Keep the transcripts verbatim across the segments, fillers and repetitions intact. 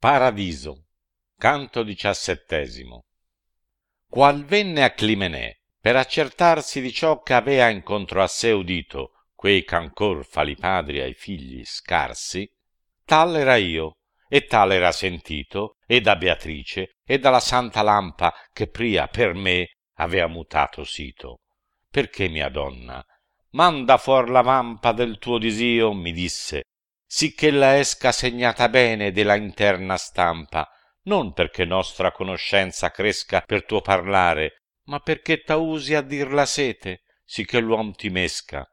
Paradiso, canto diciassettesimo. Qual venne a Climenè, per accertarsi di ciò che avea incontro a sé udito, quei ch'ancor fa li padri ai figli scarsi, tal era io, e tal era sentito, e da Beatrice, e dalla santa lampa che pria per me avea mutato sito. Perché, mia donna, manda fuor la vampa del tuo disio, mi disse, sicch'ella esca segnata bene della interna stampa, non perché nostra conoscenza cresca per tuo parlare, ma perché t'ausi a dir la sete, sicché l'uom ti mesca.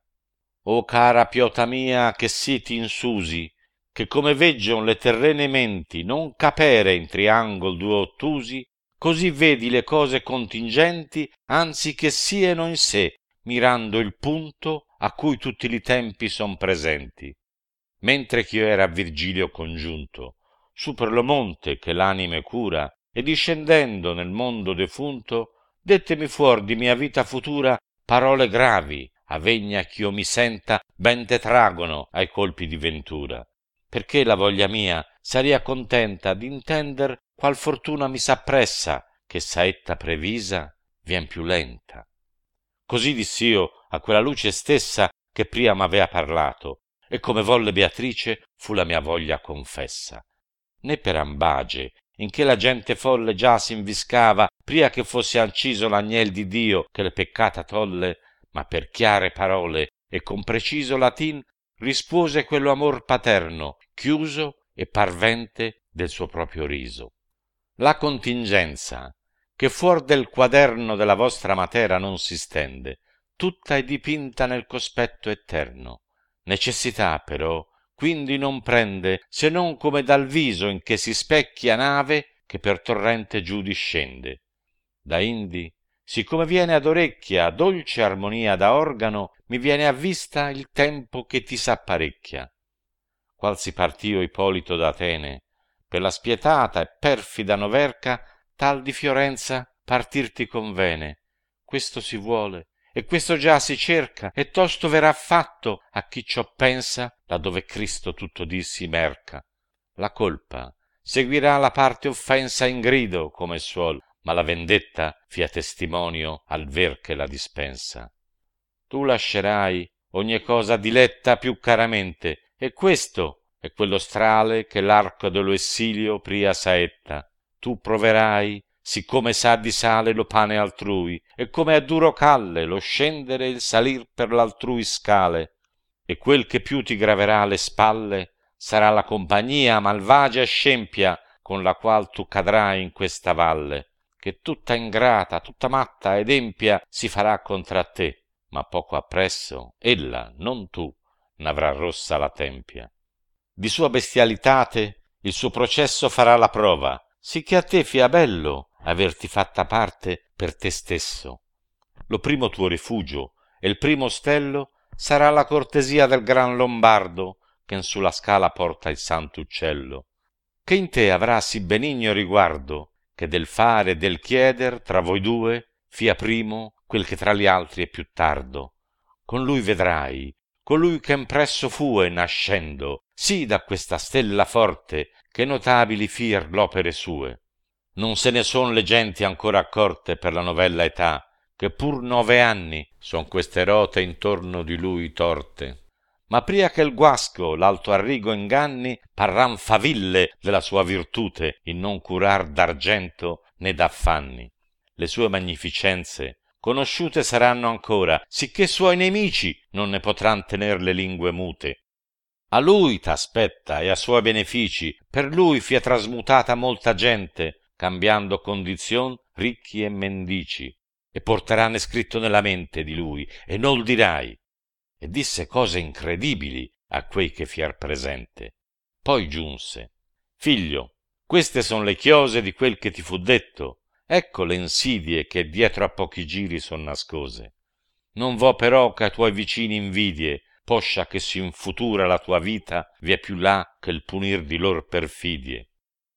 O cara piota mia, che si t'insusi, che come veggion le terrene menti non capere in triangol due ottusi, così vedi le cose contingenti, anzi che sieno in sé, mirando il punto a cui tutti li tempi son presenti. Mentre ch'io era a Virgilio congiunto, su per lo monte che l'anime cura, e discendendo nel mondo defunto, dettemi fuor di mia vita futura parole gravi, a vegna ch'io mi senta ben detragono ai colpi di ventura, perché la voglia mia saria contenta d'intender qual fortuna mi s'appressa, che saetta previsa vien più lenta. Così diss'io a quella luce stessa che pria m'avea parlato, e come volle Beatrice fu la mia voglia confessa. Né per ambagie, in che la gente folle già s'inviscava, pria che fosse anciso l'agnel di Dio che le peccata tolle, ma per chiare parole e con preciso latin rispose quello amor paterno, chiuso e parvente del suo proprio riso. La contingenza, che fuor del quaderno della vostra matera non si stende, tutta è dipinta nel cospetto eterno. Necessità però quindi non prende, se non come dal viso in che si specchia nave che per torrente giù discende. Da indi, siccome viene ad orecchia dolce armonia da organo, mi viene a vista il tempo che ti s'apparecchia. Qual si partio Ippolito d'Atene, per la spietata e perfida Noverca, tal di Fiorenza partir ti convene. Questo si vuole, e questo già si cerca, e tosto verrà fatto a chi ciò pensa, laddove Cristo tutto dì si merca. La colpa seguirà la parte offensa in grido, come suol, ma la vendetta fia testimonio al ver che la dispensa. Tu lascerai ogni cosa diletta più caramente, e questo è quello strale che l'arco dello essilio pria saetta. Tu proverai, siccome sa di sale lo pane altrui, e come a duro calle lo scendere e il salir per l'altrui scale, e quel che più ti graverà le spalle sarà la compagnia malvagia e scempia con la qual tu cadrai in questa valle, che tutta ingrata, tutta matta ed empia si farà contra te, ma poco appresso ella, non tu, n'avrà rossa la tempia. Di sua bestialitate il suo processo farà la prova, sicché a te fia bello averti fatta parte per te stesso. Lo primo tuo rifugio e il primo stello sarà la cortesia del gran Lombardo, che in sulla scala porta il santo uccello, che in te avrà sì benigno riguardo, che del fare e del chieder tra voi due fia primo quel che tra gli altri è più tardo. Con lui vedrai, colui che impresso fue nascendo, sì da questa stella forte, che notabili fir l'opere sue. Non se ne son le genti ancora accorte per la novella età, che pur nove anni son queste rote intorno di lui torte. Ma pria che il guasco l'alto arrigo inganni, parran faville della sua virtute in non curar d'argento né d'affanni. Le sue magnificenze conosciute saranno ancora, sicché suoi nemici non ne potran tener le lingue mute. A lui t'aspetta e a suoi benefici, per lui fia trasmutata molta gente, cambiando condizion ricchi e mendici, e porteranno scritto nella mente di lui, e nol dirai. E disse cose incredibili a quei che fier presente. Poi giunse: figlio, queste son le chiose di quel che ti fu detto, ecco le insidie che dietro a pochi giri son nascose. Non vo però che a tuoi vicini invidie, poscia che si in futura la tua vita vi è più là che il punir di lor perfidie.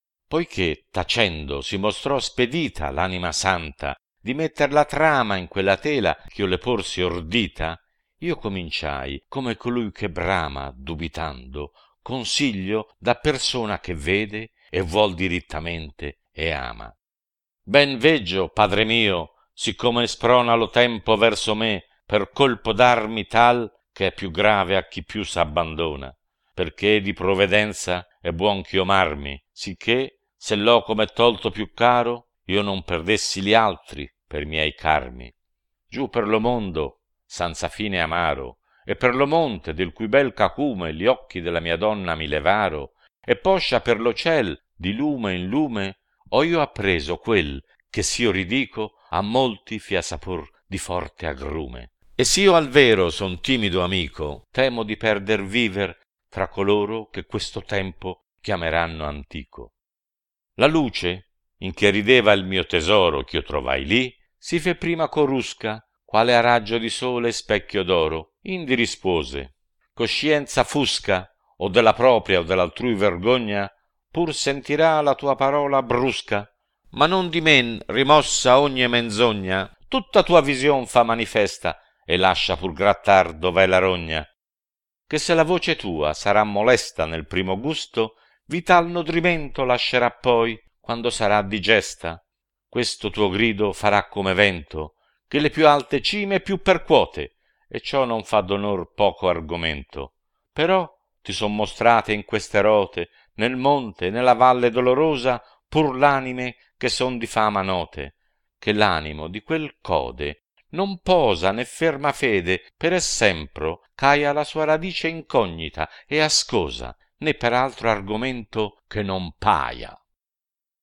Poiché tacendo si mostrò spedita l'anima santa di metter la trama in quella tela ch'io le porsi ordita, io cominciai come colui che brama dubitando, consiglio da persona che vede e vuol dirittamente e ama. Ben veggio, padre mio, siccome sprona lo tempo verso me, per colpo d'armi tal che è più grave a chi più s'abbandona, perché di provvidenza è buon ch'io m'armi, sicché se loco m'è tolto più caro, io non perdessi gli altri per miei carmi. Giù per lo mondo, senza fine amaro, e per lo monte del cui bel cacume gli occhi della mia donna mi levaro, e poscia per lo ciel di lume in lume, ho io appreso quel che s'io ridico a molti fia sapor di forte agrume. E s'io al vero son timido amico, temo di perder viver tra coloro che questo tempo chiameranno antico. La luce, in che rideva il mio tesoro ch'io trovai lì, si fe prima corusca, quale a raggio di sole e specchio d'oro, indi rispose: coscienza fusca, o della propria o dell'altrui vergogna, pur sentirà la tua parola brusca, ma non di men rimossa ogni menzogna, tutta tua vision fa manifesta, e lascia pur grattar dov'è la rogna. Che se la voce tua sarà molesta nel primo gusto, vital nodrimento lascerà poi, quando sarà digesta. Questo tuo grido farà come vento, che le più alte cime più percuote, e ciò non fa d'onor poco argomento. Però ti son mostrate in queste rote, nel monte, nella valle dolorosa, pur l'anime che son di fama note, che l'animo di quel code non posa né ferma fede per essempro c'aia la sua radice incognita e ascosa, né per altro argomento che non paia.